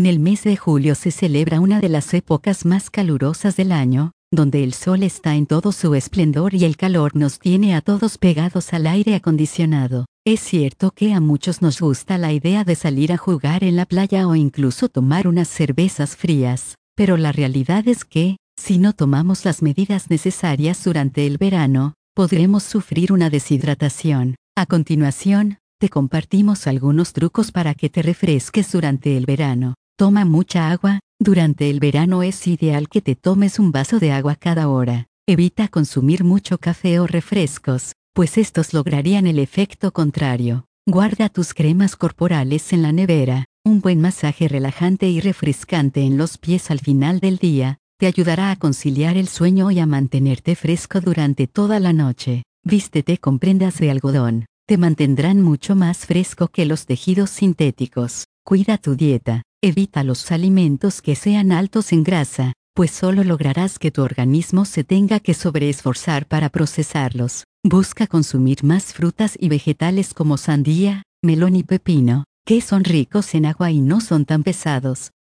En el mes de julio se celebra una de las épocas más calurosas del año, donde el sol está en todo su esplendor y el calor nos tiene a todos pegados al aire acondicionado. Es cierto que a muchos nos gusta la idea de salir a jugar en la playa o incluso tomar unas cervezas frías, pero la realidad es que, si no tomamos las medidas necesarias durante el verano, podremos sufrir una deshidratación. A continuación, te compartimos algunos trucos para que te refresques durante el verano. Toma mucha agua. Durante el verano es ideal que te tomes un vaso de agua cada hora. Evita consumir mucho café o refrescos, pues estos lograrían el efecto contrario. Guarda tus cremas corporales en la nevera. Un buen masaje relajante y refrescante en los pies al final del día te ayudará a conciliar el sueño y a mantenerte fresco durante toda la noche. Vístete con prendas de algodón. Te mantendrán mucho más fresco que los tejidos sintéticos. Cuida tu dieta. Evita los alimentos que sean altos en grasa, pues solo lograrás que tu organismo se tenga que sobreesforzar para procesarlos. Busca consumir más frutas y vegetales como sandía, melón y pepino, que son ricos en agua y no son tan pesados.